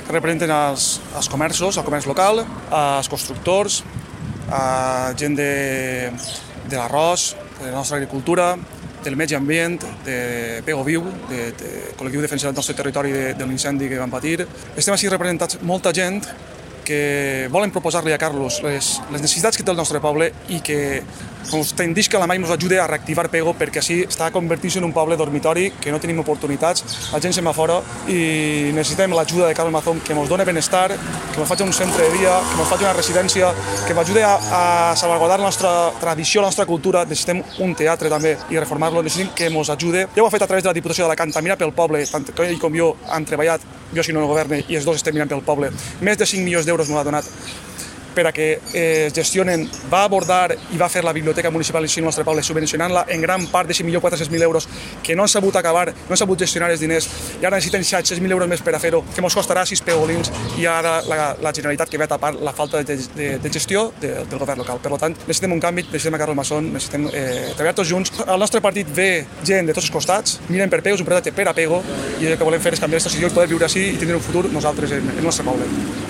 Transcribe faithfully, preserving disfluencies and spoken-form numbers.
que representen els, els comerços, el comerç local, els constructors, a gent de, de l'arròs, de la nostra agricultura, del medi ambient, de Pego Viu, de, de col·lectiu defensa del nostre territori de, de l'incendi que vam patir. Estem així representats molta gent que volen proposar-li a Carlos les, les necessitats que té el nostre poble i que ens tendisca la mà i ens ajude a reactivar Pego, perquè així està convertint-se en un poble dormitori, que no tenim oportunitats, la gent se'n va fora i necessitem l'ajuda de Carlos Mazón, que ens doni benestar, que ens faci un centre de dia, que ens faci una residència, que ens ajudi a, a salvaguardar la nostra tradició, la nostra cultura. Necessitem un teatre també i reformar-lo, necessitem que ens ajude. Ja ho ha fet a través de la Diputació d'Alacant, mira pel poble, tant que ell com jo han treballat, jo si no no governe i els dos estem mirant pel poble. Més de cinc milions d'euros m'ho ha donat per a que es gestionen, va abordar i va fer la biblioteca municipal en si el nostre poble, subvencionant-la en gran part de cinc milions quatre-cents mil euros que no han sabut acabar, no han sabut gestionar els diners i ara necessiten set-cents mil euros més per a fer-ho, que ens costarà sis pegolins i ara la, la Generalitat que ve a tapar la falta de, de, de gestió de, del govern local. Per tant, necessitem un canvi, necessitem a Carlos Mazón, necessitem eh, treballar tots junts. Al nostre partit ve gent de tots els costats, miren per Pego, és un projecte per a Pego i el que volem fer és canviar aquesta situació i poder viure així i tindre un futur nosaltres en, en el nostre poble.